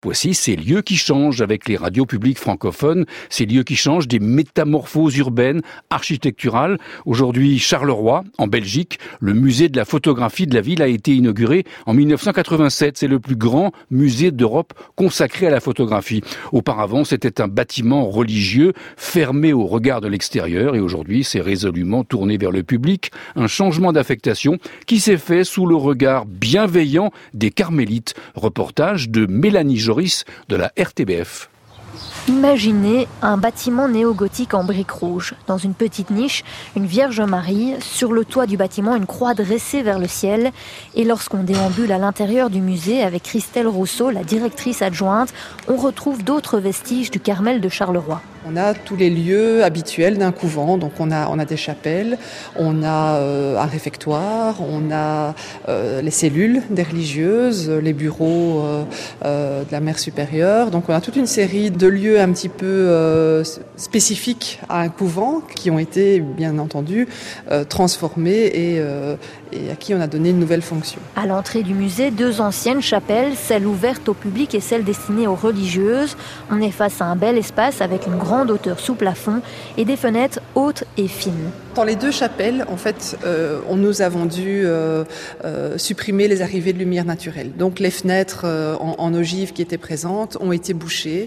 Voici ces lieux qui changent avec les radios publiques francophones, ces lieux qui changent, des métamorphoses urbaines, architecturales. Aujourd'hui, Charleroi, en Belgique, le musée de la photographie de la ville a été inauguré en 1987. C'est le plus grand musée d'Europe consacré à la photographie. Auparavant, c'était un bâtiment religieux fermé au regard de l'extérieur et aujourd'hui, c'est résolument tourné vers le public. Un changement d'affectation qui s'est fait sous le regard bienveillant des carmélites. Reportage de Mélanie Joris de la RTBF. Imaginez un bâtiment néo-gothique en briques rouges. Dans une petite niche, une Vierge Marie. Sur le toit du bâtiment, une croix dressée vers le ciel. Et lorsqu'on déambule à l'intérieur du musée avec Christelle Rousseau, la directrice adjointe, on retrouve d'autres vestiges du Carmel de Charleroi. On a tous les lieux habituels d'un couvent, donc on a des chapelles, on a un réfectoire, on a les cellules des religieuses, les bureaux de la mère supérieure. Donc on a toute une série de lieux un petit peu spécifiques à un couvent qui ont été bien entendu transformés et à qui on a donné une nouvelle fonction. À l'entrée du musée, 2 anciennes chapelles, celle ouverte au public et celle destinée aux religieuses. On est face à un bel espace avec une grande hauteur sous plafond et des fenêtres hautes et fines. Dans les 2 chapelles, en fait, nous avons dû supprimer les arrivées de lumière naturelle. Donc les fenêtres en ogive qui étaient présentes ont été bouchées,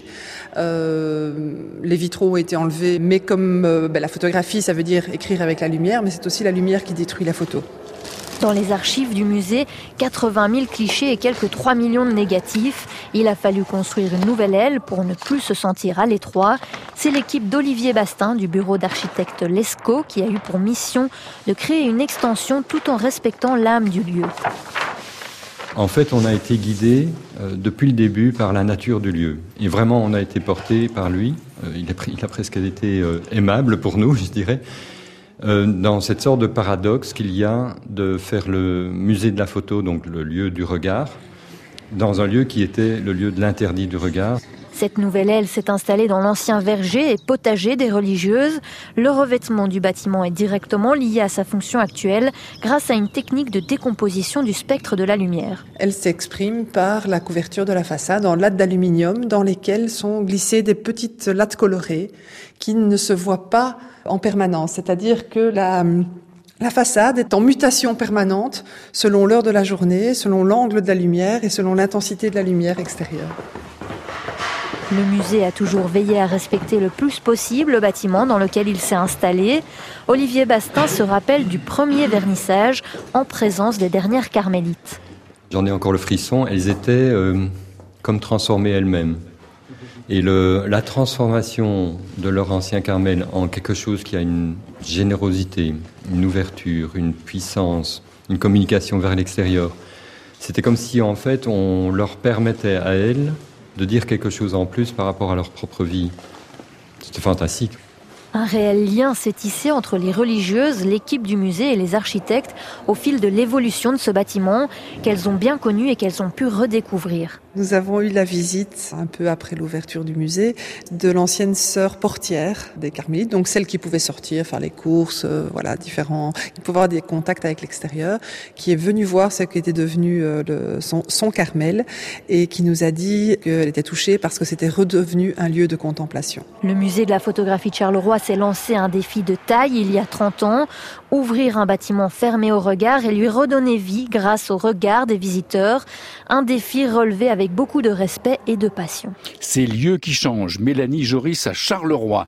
les vitraux ont été enlevés, mais comme la photographie, ça veut dire écrire avec la lumière, mais c'est aussi la lumière qui détruit la photo. Dans les archives du musée, 80 000 clichés et quelques 3 millions de négatifs. Il a fallu construire une nouvelle aile pour ne plus se sentir à l'étroit. C'est l'équipe d'Olivier Bastin du bureau d'architecte Lescaut qui a eu pour mission de créer une extension tout en respectant l'âme du lieu. En fait, on a été guidé depuis le début par la nature du lieu. Et vraiment, on a été porté par lui. Il a presque été aimable pour nous, je dirais. Dans cette sorte de paradoxe qu'il y a de faire le musée de la photo, donc le lieu du regard, dans un lieu qui était le lieu de l'interdit du regard. Cette nouvelle aile s'est installée dans l'ancien verger et potager des religieuses. Le revêtement du bâtiment est directement lié à sa fonction actuelle grâce à une technique de décomposition du spectre de la lumière. Elle s'exprime par la couverture de la façade en lattes d'aluminium dans lesquelles sont glissées des petites lattes colorées qui ne se voient pas en permanence. C'est-à-dire que la façade est en mutation permanente selon l'heure de la journée, selon l'angle de la lumière et selon l'intensité de la lumière extérieure. Le musée a toujours veillé à respecter le plus possible le bâtiment dans lequel il s'est installé. Olivier Bastin se rappelle du premier vernissage en présence des dernières carmélites. J'en ai encore le frisson, elles étaient comme transformées elles-mêmes. Et la transformation de leur ancien Carmel en quelque chose qui a une générosité, une ouverture, une puissance, une communication vers l'extérieur, c'était comme si en fait on leur permettait à elles de dire quelque chose en plus par rapport à leur propre vie. C'était fantastique. Un réel lien s'est tissé entre les religieuses, l'équipe du musée et les architectes au fil de l'évolution de ce bâtiment qu'elles ont bien connu et qu'elles ont pu redécouvrir. Nous avons eu la visite, un peu après l'ouverture du musée, de l'ancienne sœur portière des Carmélites, donc celle qui pouvait sortir, faire les courses, différents, qui pouvait avoir des contacts avec l'extérieur, qui est venue voir ce qui était devenu son Carmel et qui nous a dit qu'elle était touchée parce que c'était redevenu un lieu de contemplation. Le musée de la photographie de Charleroi s'est lancé un défi de taille il y a 30 ans, ouvrir un bâtiment fermé au regard et lui redonner vie grâce au regard des visiteurs, un défi relevé avec beaucoup de respect et de passion. Ces lieux qui changent, Mélanie Joris à Charleroi.